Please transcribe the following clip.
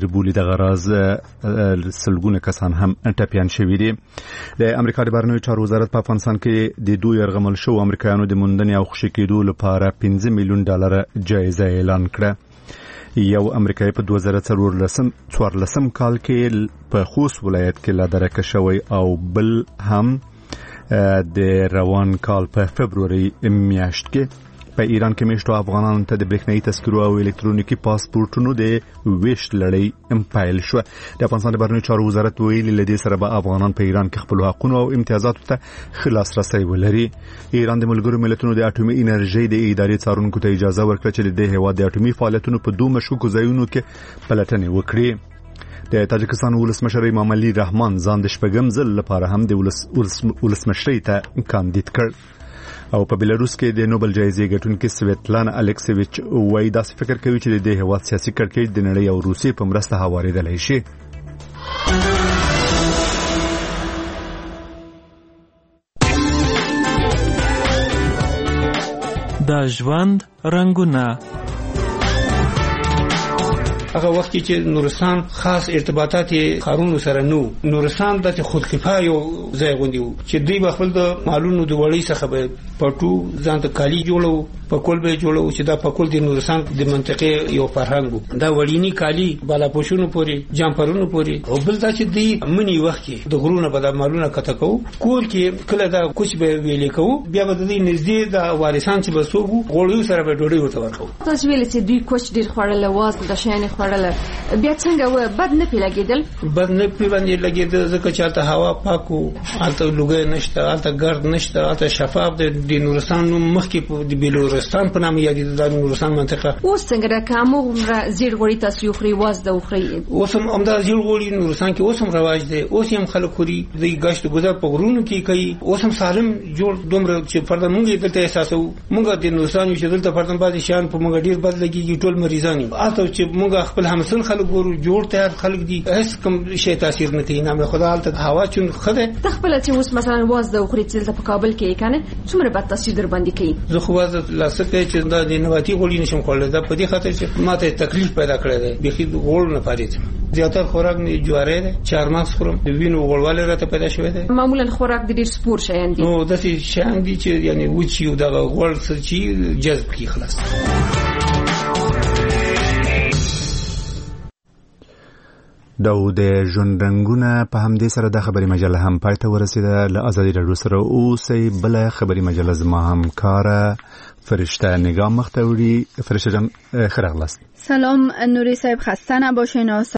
غیر بولی د غراز سلګونه کسان هم ټپيان شوي دي. د امریکا د بهرنیو چارو وزارت په افغانستان کې د دوی يرغمل شو امریکایانو د موندنې او خوشي کېدو لپاره $15 میلیون جایزه اعلان کړه. یو امریکایي په 2014 کال کې په خوست ولایت کې لا درکه شوی او بل هم د روان کال په فبروري میاشت کې په ایران کې میشتو افغانانو ته د برېښنايي تذکرو او الکترونیکي پاسپورتونو د ویش لړۍ امپایل شو. د افغانستان د بهرنیو چارو وزارت ویلي لدې سره به افغانان په ایران کې خپل حقوق او امتیازاتو ته خلاص رسي ولري. ایران د ملګرو ملتونو د اټومي انرژي د ادارې څارونکو ته اجازه ورکړه چې د هیواد د اټومي فعالیتونو په دوه مشکوکو ځایونو کې پلټنې وکړي. د تاجکستان ولسمشر امام علي رحمان ځان د شپږم ځل لپاره هم د ولسمشرۍ ته کاندید کړ. او په بلاروس کې د نوبل جایزې ګټونکې سویتلانا الیکسیویچ وایي داسې فکر کوي چې د هیواد سیاسي کړکېچ د نړۍ او روسیې په مرسته هوارېدلی شي. د ژوند رنګونه هغه وخت چې نورستان خاص ارتباطات قانون سره نورستان د خودکفا یو ځای غوندي چې دوی په خپل د مالونو د وړي څخه به پټو ځان ته کالی جوړو پکول به جوړو چې دا پکول د نورستان د منطقې یو فرهنګ دا وړينی کالی بالا پوشونو پوري جامپرونو پوري او بل دا چې دوی منی وخت کې د غرونه په د مالونه کتکو کول کې کله دا کوچ به ویلې کو بیا به د نږدې د وارثان چې بسوګو غوړیو سره به ډوډۍ ورته ورکو. تاسو ویل چې دوی کوچ ډیر خورل واز د شین بیا څنګه و بد نه پیلګیدل بد نه پیوندې لګیدل ځکه چې ته هوا پاکو الته لوګي نشته الته ګرد نشته الته شفاف د نورستان مخکې په د بلورستان په نامه یادې د نورستان منطقه اوس څنګه راکامو زیر غوړی تاسو خوري واز د خوري اوس هم امدا زیر غوړی نورستان کې اوس هم رواج دی اوس هم خلک خوري د غشت ګذر په غرونو کې کوي اوس هم سالم جوړ دومره چې فرد مونږ دلته احساسو مونږ د نورستان یو شدل ته فردن بعضی شان په مونږ ډیر بد لګيږي ټول مریضانی اته چې مونږ خپل همسن خلک ګورو جوړ تیار خلک دي هیڅ کوم شی تاثیر نه کوي نامه خدای حالت هوا چون خده تخپل چې اوس مثلا واز د خوري چې په کابل کې کنه څومره بد تاثیر در باندې کوي زه خو واز لاسکه چې دا د نواتی غوړي نشم کولای دا په دې خاطر چې ماته تکلیف پیدا کړی دی بخي غوړ نه پارید زیاتره خوراک نه جواره ده چارمغز خورم د وینو غوړواله راته پیدا شوی دی معمولا خوراک د ډیر سپور شیان دي نو د دې شیان دي چې یعنی وچیو دا غوړ څه چې جذب کی خلاص. د ژوند رنګونه په همدې سره د خبري مجله هم پای ته ورسېده. له ازادي راډیو سره اوسئ. بله خبري مجله زما همکاره فرشته نگاه مخته وړي. فرشته جان ښه راغلاست. سلام نوری صاحب، خسته نباشین.